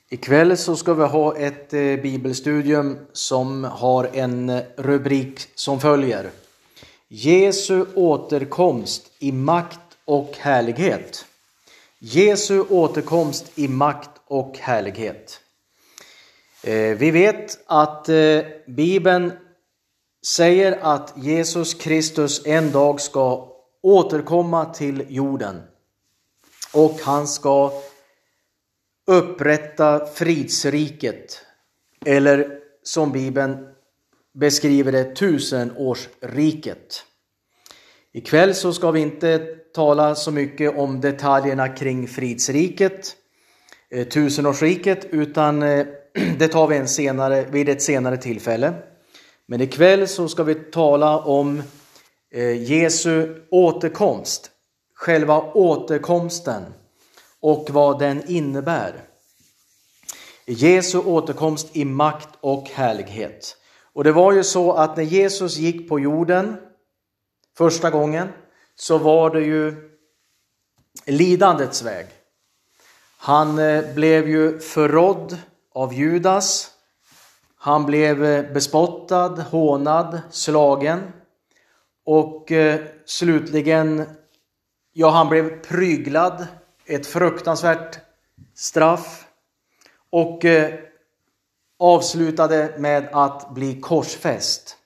Ikväll så ska vi ha ett bibelstudium som har en rubrik som följer: Jesu återkomst i makt och härlighet. Jesu återkomst i makt och härlighet. Vi vet att Bibeln säger att Jesus Kristus en dag ska återkomma till jorden. Och han ska upprätta fridsriket, eller som Bibeln beskriver det, tusenårsriket. Ikväll så ska vi inte tala så mycket om detaljerna kring fridsriket, tusenårsriket, utan det tar vi vid ett senare tillfälle. Men ikväll så ska vi tala om Jesu återkomst, själva återkomsten och vad den innebär. Jesu återkomst i makt och härlighet. Och det var ju så att när Jesus gick på jorden första gången så var det ju lidandets väg. Han blev ju förrådd av Judas. Han blev bespottad, hånad, slagen. Och slutligen, han blev pryglad. Ett fruktansvärt straff. Och avslutade med att bli korsfäst.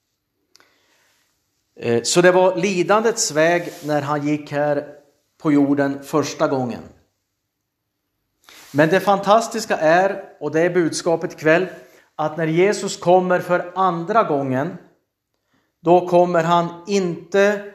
Så det var lidandets väg när han gick här på jorden första gången. Men det fantastiska är, och det är budskapet ikväll, att när Jesus kommer för andra gången, då kommer han inte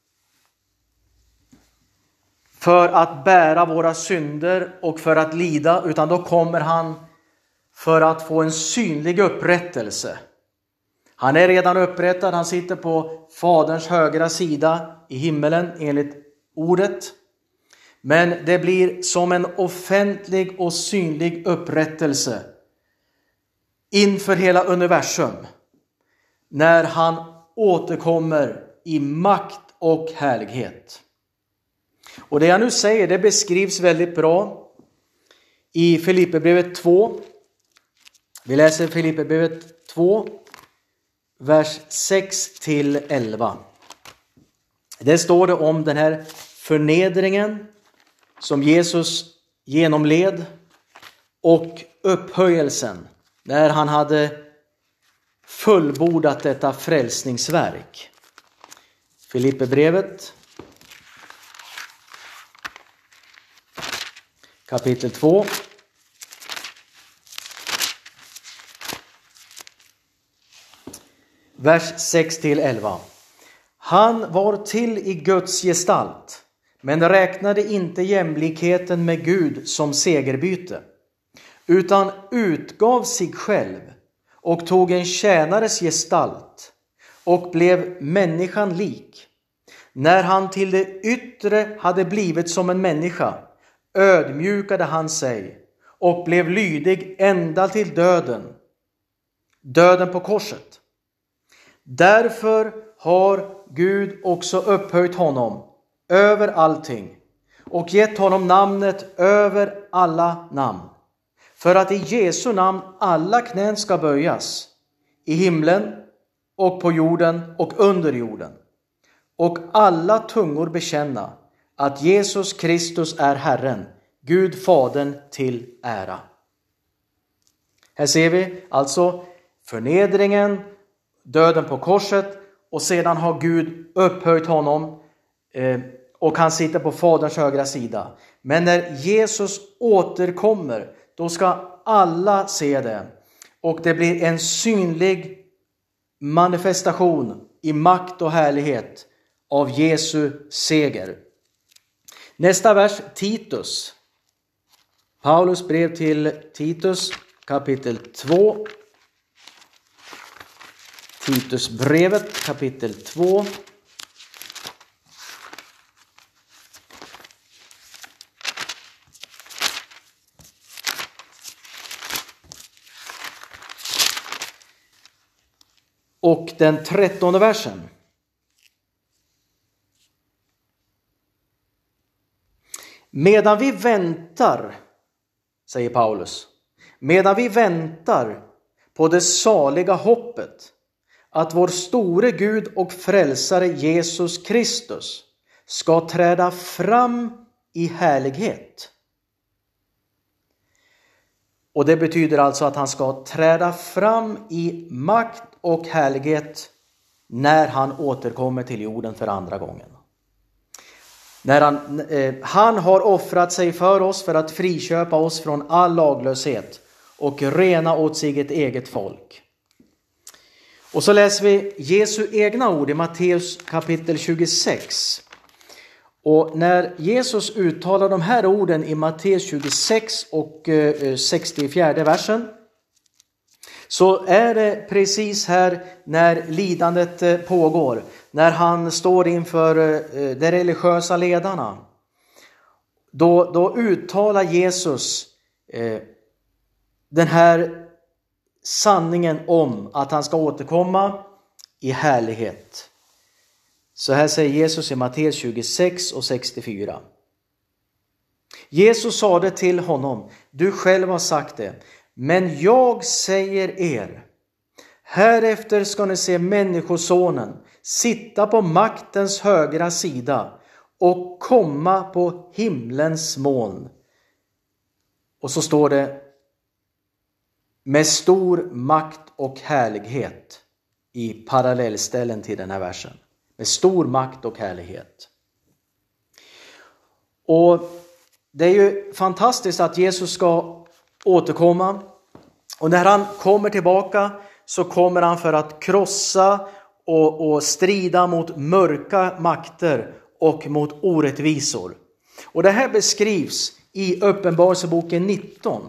för att bära våra synder och för att lida, utan då kommer han för att få en synlig upprättelse. Han är redan upprättad, han sitter på Faderns högra sida i himmelen enligt ordet. Men det blir som en offentlig och synlig upprättelse inför hela universum när han återkommer i makt och härlighet. Och det jag nu säger, det beskrivs väldigt bra i Filipperbrevet 2. Vi läser Filipperbrevet 2, vers 6-11. Det står det om den här förnedringen som Jesus genomled och upphöjelsen när han hade fullbordat detta frälsningsverk. Filipperbrevet kapitel 2. Vers 6-11. Han var till i Guds gestalt, men räknade inte jämlikheten med Gud som segerbyte, utan utgav sig själv och tog en tjänares gestalt och blev människan lik. När han till det yttre hade blivit som en människa, ödmjukade han sig och blev lydig ända till döden på korset. Därför har Gud också upphöjt honom över allting och gett honom namnet över alla namn, för att i Jesu namn alla knän ska böjas, i himlen och på jorden och under jorden, och alla tungor bekänna att Jesus Kristus är Herren, Gud Fadern till ära. Här ser vi alltså förnedringen, döden på korset, och sedan har Gud upphöjt honom och han sitter på Faderns högra sida. Men när Jesus återkommer, då ska alla se det. Och det blir en synlig manifestation i makt och härlighet av Jesu seger. Nästa vers, Titus. Paulus brev till Titus kapitel 2. Titus brevet kapitel 2. Och den 13:e versen. Medan vi väntar, säger Paulus, medan vi väntar på det saliga hoppet att vår store Gud och frälsare Jesus Kristus ska träda fram i härlighet. Och det betyder alltså att han ska träda fram i makt och härlighet när han återkommer till jorden för andra gången. När han har offrat sig för oss för att friköpa oss från all laglöshet och rena åt sig ett eget folk. Och så läser vi Jesu egna ord i Matteus kapitel 26. Och när Jesus uttalar de här orden i Matteus 26 och 64 versen, så är det precis här när lidandet pågår, när han står inför de religiösa ledarna. Då uttalar Jesus den här sanningen om att han ska återkomma i härlighet. Så här säger Jesus i Matteus 26 och 64. Jesus sade till honom: du själv har sagt det, men jag säger er, härefter ska ni se människosonen sitta på maktens högra sida och komma på himlens moln. Och så står det med stor makt och härlighet i parallellställen till den här versen. Med stor makt och härlighet. Och det är ju fantastiskt att Jesus ska återkomma. Och när han kommer tillbaka så kommer han för att krossa och strida mot mörka makter och mot orättvisor. Och det här beskrivs i Uppenbarelseboken 19.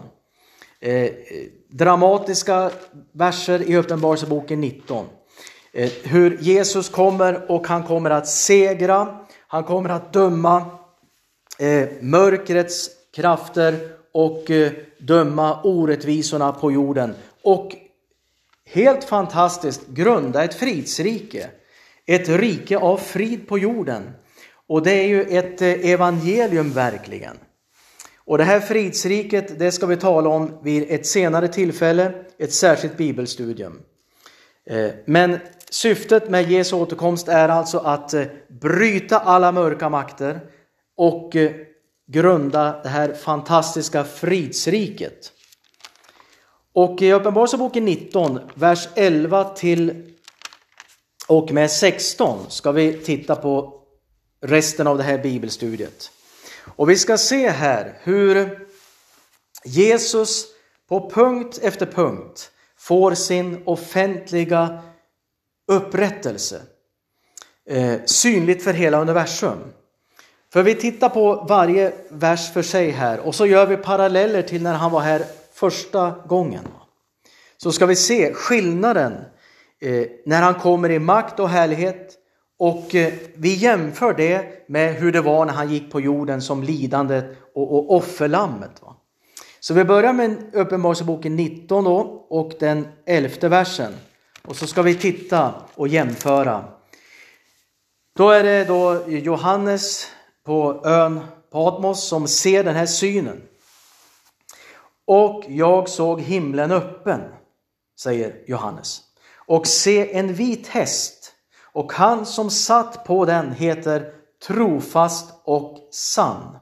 Dramatiska verser i Uppenbarelseboken 19. Hur Jesus kommer och han kommer att segra. Han kommer att döma mörkrets krafter och döma orättvisorna på jorden. Och helt fantastiskt grunda ett fridsrike. Ett rike av frid på jorden. Och det är ju ett evangelium verkligen. Och det här fridsriket, det ska vi tala om vid ett senare tillfälle, ett särskilt bibelstudium. Men syftet med Jesu återkomst är alltså att bryta alla mörka makter och grunda det här fantastiska fridsriket. Och i Uppenbarelseboken 19, vers 11 till och med 16 ska vi titta på resten av det här bibelstudiet. Och vi ska se här hur Jesus på punkt efter punkt får sin offentliga upprättelse synligt för hela universum. För vi tittar på varje vers för sig här och så gör vi paralleller till när han var här första gången. Så ska vi se skillnaden när han kommer i makt och härlighet. Och vi jämför det med hur det var när han gick på jorden som lidande och offerlammet. Så vi börjar med Uppenbarelseboken 19 då, och den 11:e versen. Och så ska vi titta och jämföra. Då är det då Johannes på ön Patmos som ser den här synen. Och jag såg himlen öppen, säger Johannes. Och se en vit häst. Och han som satt på den heter trofast och sann.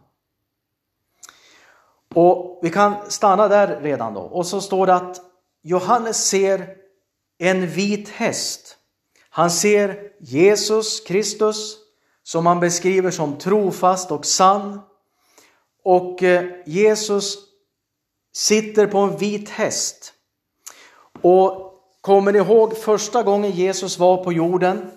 Och vi kan stanna där redan då. Och så står det att Johannes ser en vit häst. Han ser Jesus Kristus som han beskriver som trofast och sann. Och Jesus sitter på en vit häst. Och kommer ni ihåg första gången Jesus var på jorden?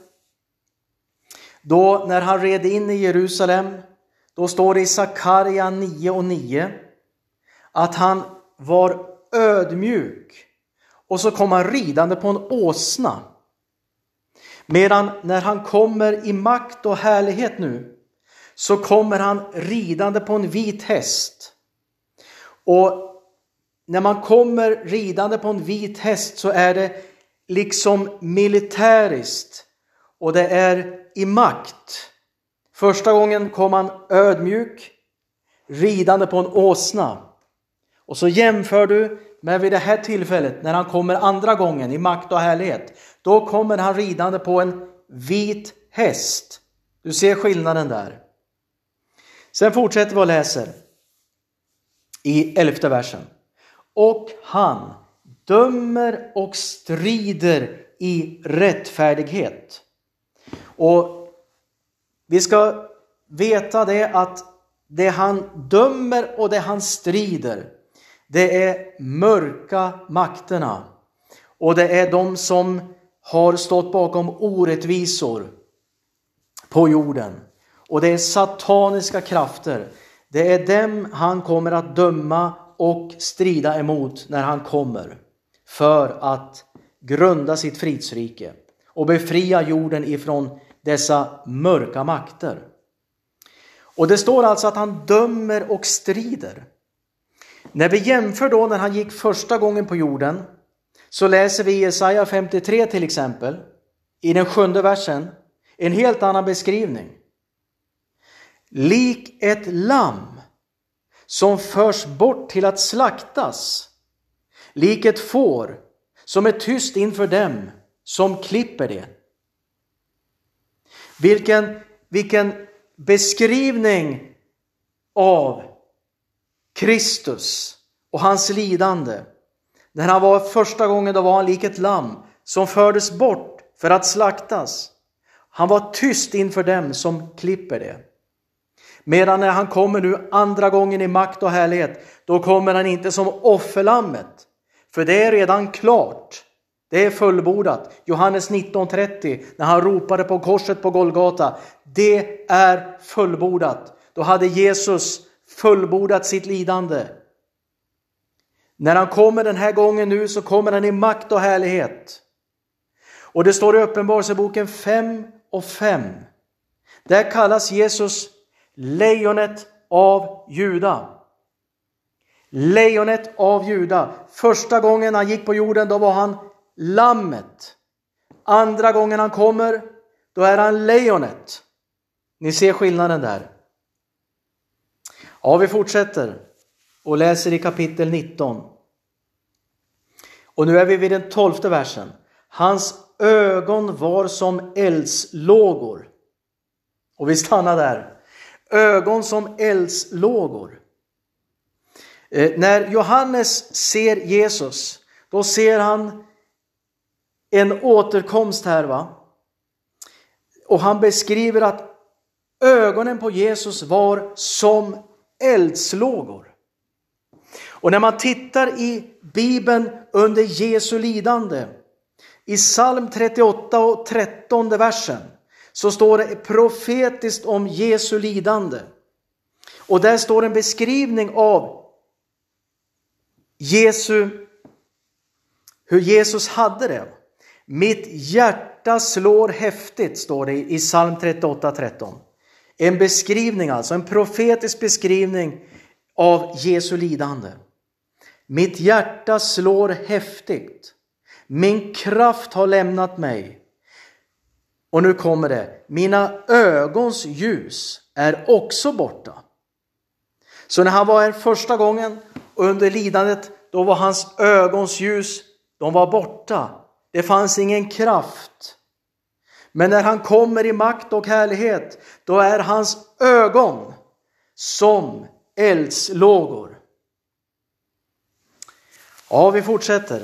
Då när han red in i Jerusalem, då står det i Sakaria 9:9 att han var ödmjuk och så kom han ridande på en åsna. Medan när han kommer i makt och härlighet nu så kommer han ridande på en vit häst. Och när man kommer ridande på en vit häst så är det liksom militäriskt och det är i makt. Första gången kom han ödmjuk, ridande på en åsna. Och så jämför du men vid det här tillfället när han kommer andra gången i makt och härlighet, då kommer han ridande på en vit häst. Du ser skillnaden där. Sen fortsätter vi och läser i 11:e versen. Och han dömer och strider i rättfärdighet. Och vi ska veta det att det han dömer och det han strider, det är mörka makterna. Och det är de som har stått bakom orättvisor på jorden. Och det är sataniska krafter. Det är dem han kommer att döma och strida emot när han kommer. För att grunda sitt fridsrike och befria jorden ifrån dessa mörka makter. Och det står alltså att han dömer och strider. När vi jämför då när han gick första gången på jorden, så läser vi i Jesaja 53 till exempel, i den 7:e versen, en helt annan beskrivning. Lik ett lamm som förs bort till att slaktas, lik ett får som är tyst inför dem som klipper det. Vilken beskrivning av Kristus och hans lidande. När han var första gången, då var han lik ett lamm som fördes bort för att slaktas. Han var tyst inför dem som klipper det. Medan när han kommer nu andra gången i makt och härlighet, då kommer han inte som offerlammet. För det är redan klart. Det är fullbordat. Johannes 19:30, när han ropade på korset på Golgata. Det är fullbordat. Då hade Jesus fullbordat sitt lidande. När han kommer den här gången nu, så kommer han i makt och härlighet. Och det står i Uppenbarelseboken 5:5. Där kallas Jesus lejonet av Juda. Lejonet av Juda. Första gången han gick på jorden, då var han lammet. Andra gången han kommer, då är han lejonet. Ni ser skillnaden där. Ja, vi fortsätter och läser i kapitel 19. Och nu är vi vid den 12:e versen. Hans ögon var som eldslågor. Och vi stannar där. Ögon som eldslågor. När Johannes ser Jesus, då ser han en återkomst här, va? Och han beskriver att ögonen på Jesus var som eldslågor. Och när man tittar i Bibeln under Jesu lidande, i psalm 38 och 13:e versen, så står det profetiskt om Jesu lidande. Och där står en beskrivning av hur Jesus hade det. Mitt hjärta slår häftigt, står det i psalm 38:13. En beskrivning, alltså en profetisk beskrivning av Jesu lidande. Mitt hjärta slår häftigt. Min kraft har lämnat mig. Och nu kommer det. Mina ögons ljus är också borta. Så när han var här första gången under lidandet, då var hans ögons ljus, de var borta. Det fanns ingen kraft. Men när han kommer i makt och härlighet, då är hans ögon som eldslågor. Ja, vi fortsätter.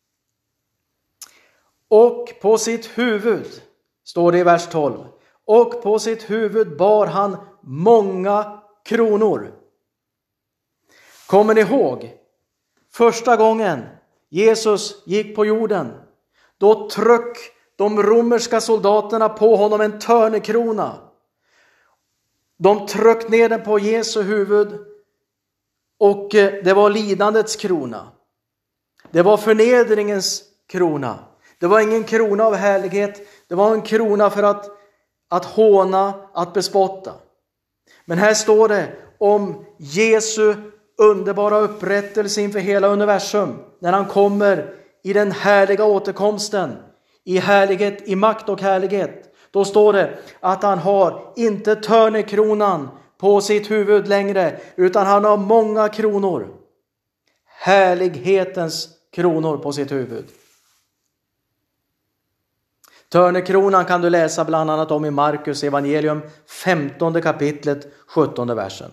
Och på sitt huvud, står det i vers 12. Och på sitt huvud bar han många kronor. Kommer ni ihåg? Första gången Jesus gick på jorden, då tryck de romerska soldaterna på honom en törnekrona. De tryckte ner den på Jesu huvud, och det var lidandets krona. Det var förnedringens krona. Det var ingen krona av härlighet. Det var en krona för att håna, att bespotta. Men här står det om Jesu underbara upprättelse inför hela universum. När han kommer i den härliga återkomsten, i härlighet, i makt och härlighet. Då står det att han har inte törnekronan på sitt huvud längre, utan han har många kronor. härlighetens kronor på sitt huvud. Törnekronan kan du läsa bland annat om i Markus evangelium 15 kapitlet 17 versen.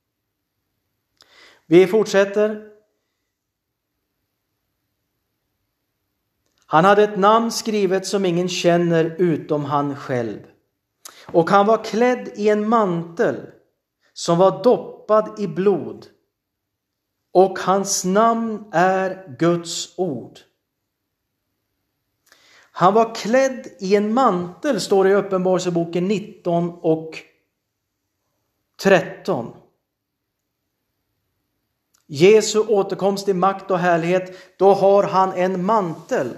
Vi fortsätter. Han hade ett namn skrivet som ingen känner utom han själv. Och han var klädd i en mantel som var doppad i blod. Och hans namn är Guds ord. Han var klädd i en mantel, står det i Uppenbarelseboken 19 och 13. Jesu återkomst i makt och härlighet, då har han en mantel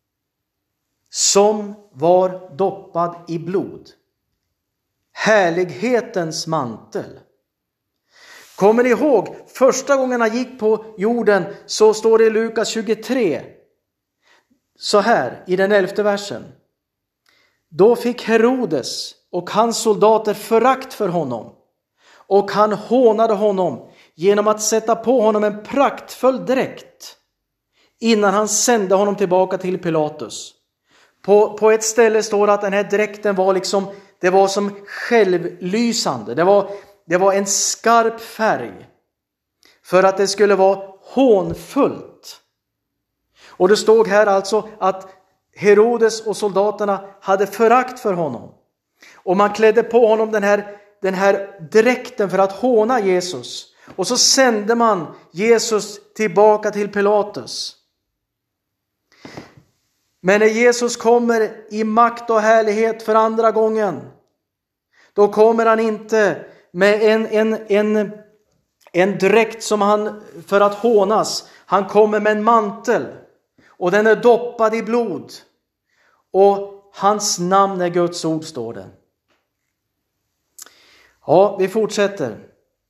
som var doppad i blod. Härlighetens mantel. Kommer ni ihåg, första gången han gick på jorden, så står det i Lukas 23. Så här i den 11:e versen. Då fick Herodes och hans soldater förakt för honom. Och han hånade honom genom att sätta på honom en praktfull dräkt. Innan han sände honom tillbaka till Pilatus. På ett ställe står det att den här dräkten var det var som självlysande. Det var en skarp färg. För att det skulle vara hånfullt. Och det stod här alltså att Herodes och soldaterna hade förakt för honom. Och man klädde på honom den här dräkten för att håna Jesus. Och så sände man Jesus tillbaka till Pilatus. Men när Jesus kommer i makt och härlighet för andra gången, då kommer han inte med en dräkt som han för att hånas. Han kommer med en mantel. Och den är doppad i blod. Och hans namn är Guds ord, står det. Ja, vi fortsätter.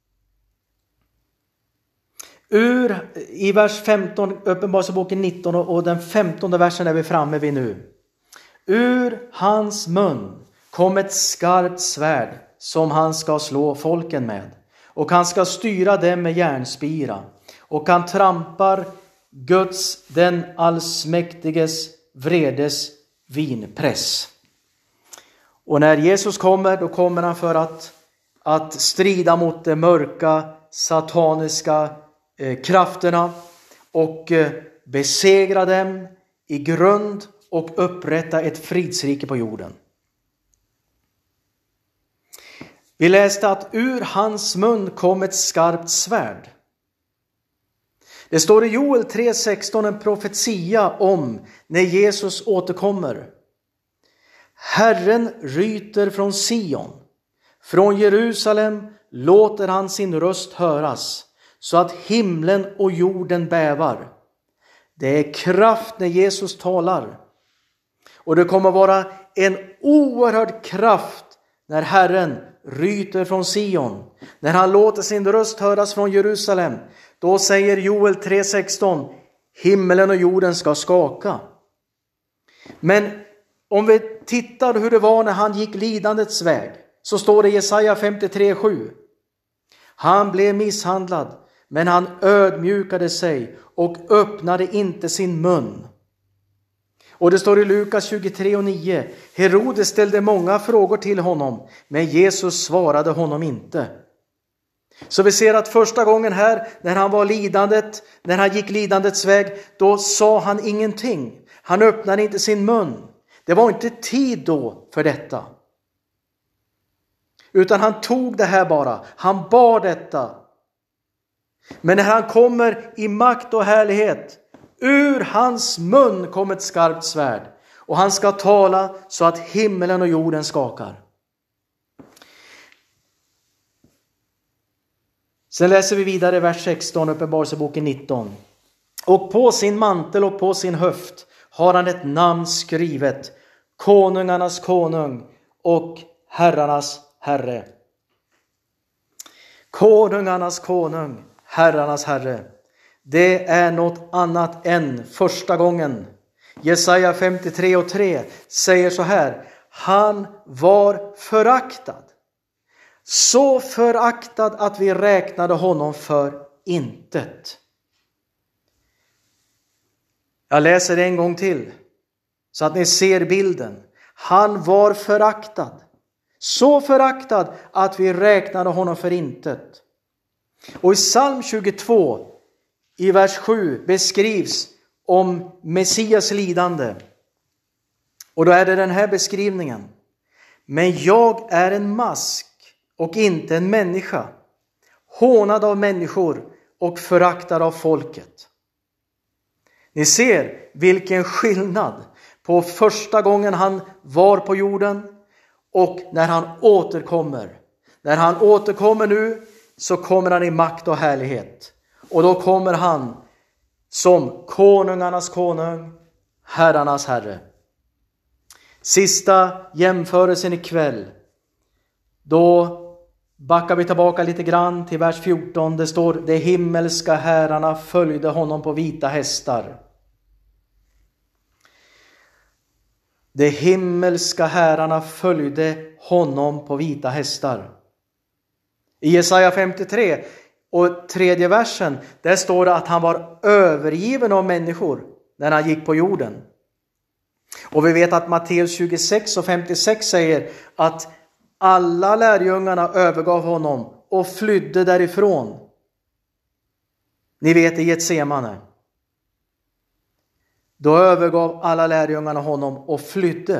I vers 15, Uppenbarelseboken 19 och den 15:e versen är vi framme vid nu. Ur hans mun kom ett skarpt svärd som han ska slå folken med. Och han ska styra dem med järnspira. Och han trampar Guds, den allsmäktiges, vredes vinpress. Och när Jesus kommer, då kommer han för att strida mot de mörka, sataniska krafterna och besegra dem i grund och upprätta ett fridsrike på jorden. Vi läste att ur hans mun kom ett skarpt svärd. Det står i Joel 3:16 en profetia om när Jesus återkommer. Herren ryter från Sion. Från Jerusalem låter han sin röst höras så att himlen och jorden bävar. Det är kraft när Jesus talar. Och det kommer vara en oerhörd kraft när Herren ryter från Sion. När han låter sin röst höras från Jerusalem. Då säger Joel 3:16, himlen och jorden ska skaka. Men om vi tittar hur det var när han gick lidandets väg, så står det i Jesaja 53:7. Han blev misshandlad, men han ödmjukade sig och öppnade inte sin mun. Och det står i Lukas 23:9. Herodes ställde många frågor till honom, men Jesus svarade honom inte. Så vi ser att första gången här, när han gick lidandets väg, då sa han ingenting. Han öppnade inte sin mun. Det var inte tid då för detta. Utan han tog det här bara. Han bar detta. Men när han kommer i makt och härlighet, ur hans mun kom ett skarpt svärd. Och han ska tala så att himlen och jorden skakar. Sen läser vi vidare vers 16, Uppenbarelseboken 19. Och på sin mantel och på sin höft har han ett namn skrivet. Konungarnas konung och herrarnas herre. Konungarnas konung, herrarnas herre. Det är något annat än första gången. Jesaja 53:3 säger så här. Han var föraktad. Så föraktad att vi räknade honom för intet. Jag läser det en gång till så att ni ser bilden. Han var föraktad. Så föraktad att vi räknade honom för intet. Och i psalm 22 i vers 7 beskrivs om Messias lidande. Och då är det den här beskrivningen. Men jag är en mask och inte en människa. Hånad av människor och föraktad av folket. Ni ser vilken skillnad på första gången han var på jorden och när han återkommer. När han återkommer nu så kommer han i makt och härlighet. Och då kommer han som konungarnas konung, herrarnas herre. Sista jämförelsen ikväll. Då backar vi tillbaka lite grann till vers 14. Det står: de himmelska herrarna följde honom på vita hästar. De himmelska herrarna följde honom på vita hästar. I Jesaja 53 och 3:e versen, där står det att han var övergiven av människor när han gick på jorden. Och vi vet att Matteus 26 och 56 säger att alla lärjungarna övergav honom och flydde därifrån. Ni vet i Getsemane. Då övergav alla lärjungarna honom och flydde.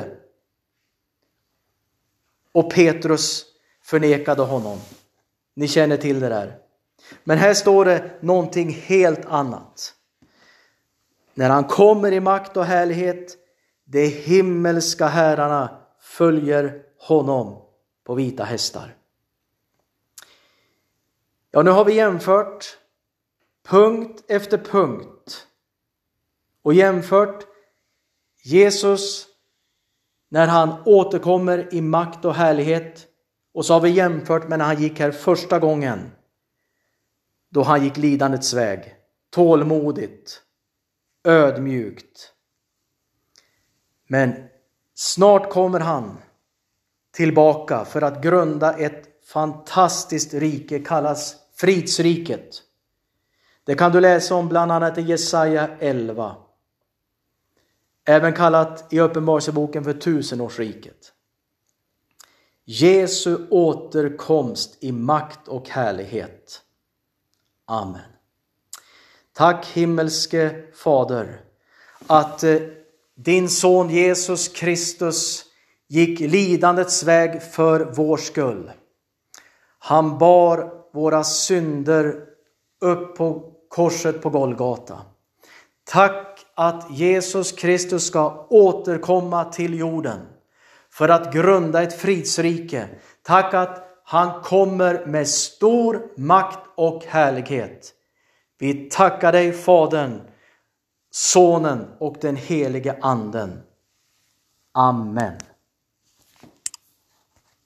Och Petrus förnekade honom. Ni känner till det där. Men här står det någonting helt annat. När han kommer i makt och härlighet, de himmelska herrarna följer honom på vita hästar. Ja, nu har vi jämfört punkt efter punkt. Och jämfört Jesus när han återkommer i makt och härlighet. Och så har vi jämfört med när han gick här första gången. Då han gick lidandets väg. Tålmodigt. Ödmjukt. Men snart kommer han tillbaka för att grunda ett fantastiskt rike, kallas fridsriket. Det kan du läsa om bland annat i Jesaja 11. Även kallat i Uppenbarelseboken för tusenårsriket. Jesu återkomst i makt och härlighet. Amen. Tack himmelske Fader att din son Jesus Kristus gick lidandets väg för vår skull. Han bar våra synder upp på korset på Golgata. Tack att Jesus Kristus ska återkomma till jorden för att grunda ett fridsrike. Tack att han kommer med stor makt och härlighet. Vi tackar dig Fadern, Sonen och den helige Anden. Amen.